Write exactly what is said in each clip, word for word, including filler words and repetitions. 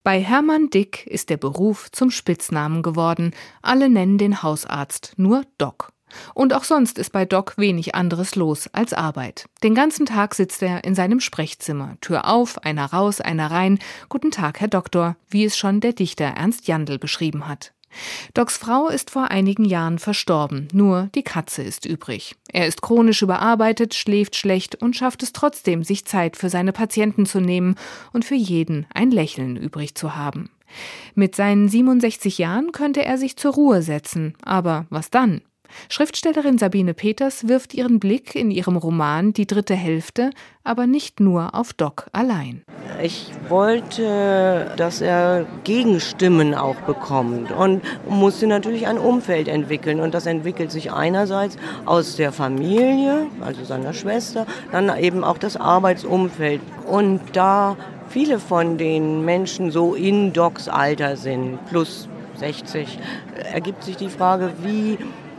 Bei Hermann Dick ist der Beruf zum Spitznamen geworden. Alle nennen den Hausarzt nur Doc. Und auch sonst ist bei Doc wenig anderes los als Arbeit. Den ganzen Tag sitzt er in seinem Sprechzimmer. Tür auf, einer raus, einer rein. Guten Tag, Herr Doktor, wie es schon der Dichter Ernst Jandl beschrieben hat. Docs Frau ist vor einigen Jahren verstorben, nur die Katze ist übrig. Er ist chronisch überarbeitet, schläft schlecht und schafft es trotzdem, sich Zeit für seine Patienten zu nehmen und für jeden ein Lächeln übrig zu haben. Mit seinen siebenundsechzig Jahren könnte er sich zur Ruhe setzen, aber was dann? Schriftstellerin Sabine Peters wirft ihren Blick in ihrem Roman Die dritte Hälfte, aber nicht nur auf Doc allein. Ich wollte, dass er Gegenstimmen auch bekommt und musste natürlich ein Umfeld entwickeln. Und das entwickelt sich einerseits aus der Familie, also seiner Schwester, dann eben auch das Arbeitsumfeld. Und da viele von den Menschen so in Docs Alter sind, plus sechzig, ergibt sich die Frage, wie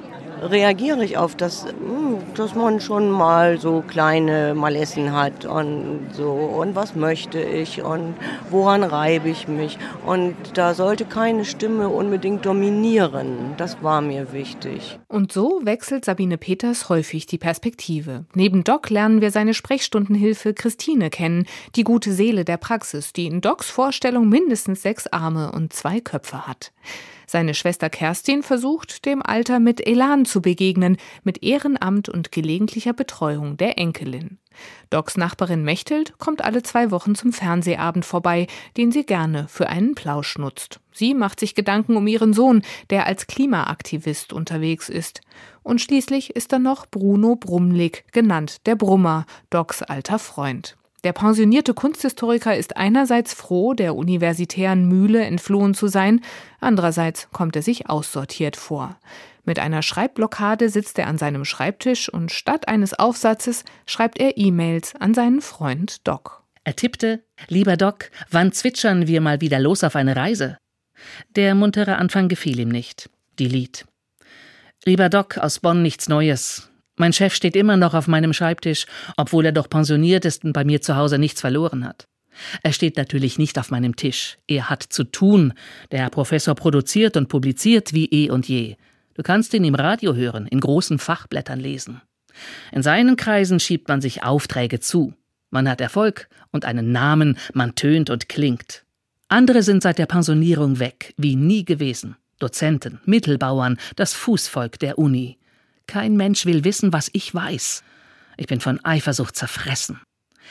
reagiere ich auf das, dass man schon mal so kleine Malessen hat und so und was möchte ich und woran reibe ich mich, und da sollte keine Stimme unbedingt dominieren, das war mir wichtig. Und so wechselt Sabine Peters häufig die Perspektive. Neben Doc lernen wir seine Sprechstundenhilfe Christine kennen, die gute Seele der Praxis, die in Docs Vorstellung mindestens sechs Arme und zwei Köpfe hat. Seine Schwester Kerstin versucht, dem Alter mit Elan zu begegnen, mit Ehrenamt und gelegentlicher Betreuung der Enkelin. Docs Nachbarin Mechthild kommt alle zwei Wochen zum Fernsehabend vorbei, den sie gerne für einen Plausch nutzt. Sie macht sich Gedanken um ihren Sohn, der als Klimaaktivist unterwegs ist. Und schließlich ist da noch Bruno Brumlik, genannt der Brummer, Docs alter Freund. Der pensionierte Kunsthistoriker ist einerseits froh, der universitären Mühle entflohen zu sein, andererseits kommt er sich aussortiert vor. Mit einer Schreibblockade sitzt er an seinem Schreibtisch und statt eines Aufsatzes schreibt er E-Mails an seinen Freund Doc. Er tippte: »Lieber Doc, wann zwitschern wir mal wieder los auf eine Reise?« Der muntere Anfang gefiel ihm nicht. Delete. »Lieber Doc, aus Bonn nichts Neues. Mein Chef steht immer noch auf meinem Schreibtisch, obwohl er doch pensioniert ist und bei mir zu Hause nichts verloren hat. Er steht natürlich nicht auf meinem Tisch. Er hat zu tun. Der Herr Professor produziert und publiziert wie eh und je. Du kannst ihn im Radio hören, in großen Fachblättern lesen. In seinen Kreisen schiebt man sich Aufträge zu. Man hat Erfolg und einen Namen, man tönt und klingt. Andere sind seit der Pensionierung weg, wie nie gewesen. Dozenten, Mittelbauern, das Fußvolk der Uni. Kein Mensch will wissen, was ich weiß. Ich bin von Eifersucht zerfressen.«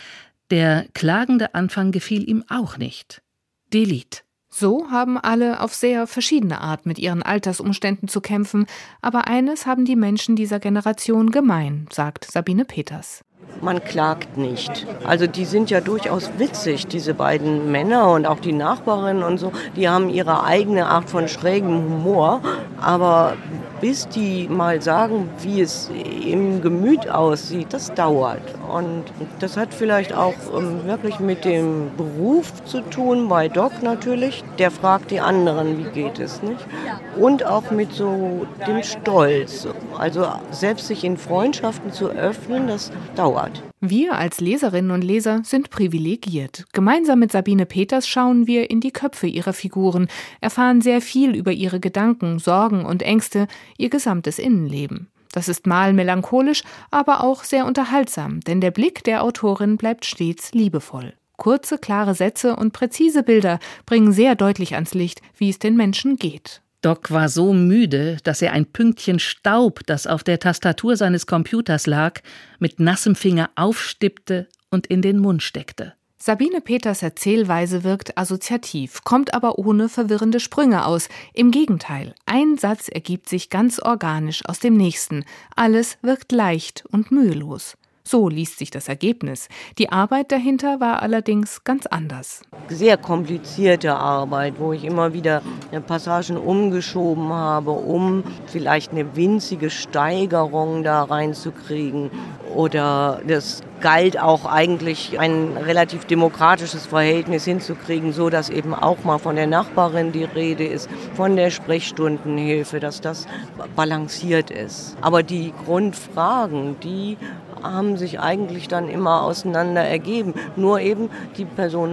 Der klagende Anfang gefiel ihm auch nicht. Delete. So haben alle auf sehr verschiedene Art mit ihren Altersumständen zu kämpfen, aber eines haben die Menschen dieser Generation gemein, sagt Sabine Peters. Man klagt nicht. Also die sind ja durchaus witzig, diese beiden Männer und auch die Nachbarin und so. Die haben ihre eigene Art von schrägem Humor, aber bis die mal sagen, wie es im Gemüt aussieht, das dauert. Und das hat vielleicht auch ähm, wirklich mit dem Beruf zu tun, bei Doc natürlich. Der fragt die anderen, wie geht es, nicht? Und auch mit so dem Stolz. Also selbst sich in Freundschaften zu öffnen, das dauert. Wir als Leserinnen und Leser sind privilegiert. Gemeinsam mit Sabine Peters schauen wir in die Köpfe ihrer Figuren, erfahren sehr viel über ihre Gedanken, Sorgen und Ängste, ihr gesamtes Innenleben. Das ist mal melancholisch, aber auch sehr unterhaltsam, denn der Blick der Autorin bleibt stets liebevoll. Kurze, klare Sätze und präzise Bilder bringen sehr deutlich ans Licht, wie es den Menschen geht. Doc war so müde, dass er ein Pünktchen Staub, das auf der Tastatur seines Computers lag, mit nassem Finger aufstippte und in den Mund steckte. Sabine Peters Erzählweise wirkt assoziativ, kommt aber ohne verwirrende Sprünge aus. Im Gegenteil, ein Satz ergibt sich ganz organisch aus dem nächsten. Alles wirkt leicht und mühelos. So liest sich das Ergebnis. Die Arbeit dahinter war allerdings ganz anders. Sehr komplizierte Arbeit, wo ich immer wieder Passagen umgeschoben habe, um vielleicht eine winzige Steigerung da reinzukriegen. Oder das galt auch eigentlich, ein relativ demokratisches Verhältnis hinzukriegen, so dass eben auch mal von der Nachbarin die Rede ist, von der Sprechstundenhilfe, dass das balanciert ist. Aber die Grundfragen, die haben sich eigentlich dann immer auseinander ergeben. Nur eben die Person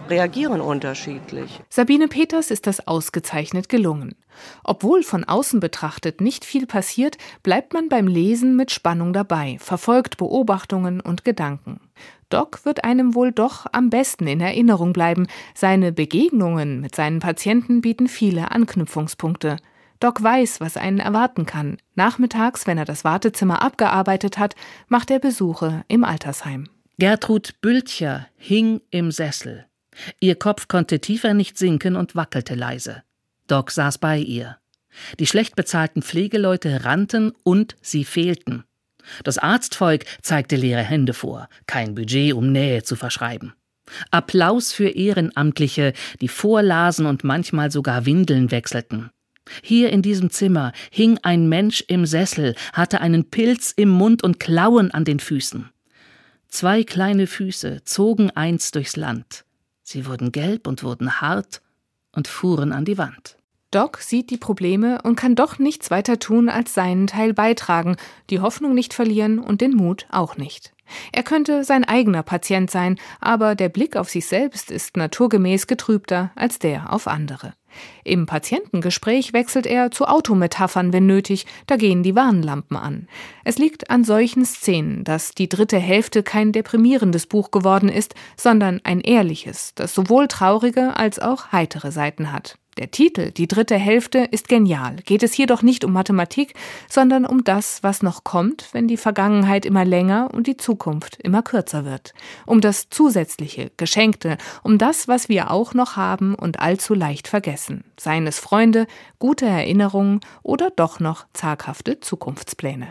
reagieren unterschiedlich. Sabine Peters ist das ausgezeichnet gelungen. Obwohl von außen betrachtet nicht viel passiert, bleibt man beim Lesen mit Spannung dabei, verfolgt Beobachtungen und Gedanken. Doc wird einem wohl doch am besten in Erinnerung bleiben. Seine Begegnungen mit seinen Patienten bieten viele Anknüpfungspunkte. Doc weiß, was einen erwarten kann. Nachmittags, wenn er das Wartezimmer abgearbeitet hat, macht er Besuche im Altersheim. Gertrud Bültcher hing im Sessel. Ihr Kopf konnte tiefer nicht sinken und wackelte leise. Doc saß bei ihr. Die schlecht bezahlten Pflegeleute rannten und sie fehlten. Das Arztvolk zeigte leere Hände vor, kein Budget, um Nähe zu verschreiben. Applaus für Ehrenamtliche, die vorlasen und manchmal sogar Windeln wechselten. Hier in diesem Zimmer hing ein Mensch im Sessel, hatte einen Pilz im Mund und Klauen an den Füßen. Zwei kleine Füße zogen einst durchs Land. Sie wurden gelb und wurden hart und fuhren an die Wand. Doc sieht die Probleme und kann doch nichts weiter tun, als seinen Teil beitragen, die Hoffnung nicht verlieren und den Mut auch nicht. Er könnte sein eigener Patient sein, aber der Blick auf sich selbst ist naturgemäß getrübter als der auf andere. Im Patientengespräch wechselt er zu Autometaphern, wenn nötig, da gehen die Warnlampen an. Es liegt an solchen Szenen, dass die dritte Hälfte kein deprimierendes Buch geworden ist, sondern ein ehrliches, das sowohl traurige als auch heitere Seiten hat. Der Titel, die dritte Hälfte, ist genial. Geht es hier doch nicht um Mathematik, sondern um das, was noch kommt, wenn die Vergangenheit immer länger und die Zukunft immer kürzer wird. Um das Zusätzliche, Geschenkte, um das, was wir auch noch haben und allzu leicht vergessen. Seien es Freunde, gute Erinnerungen oder doch noch zaghafte Zukunftspläne.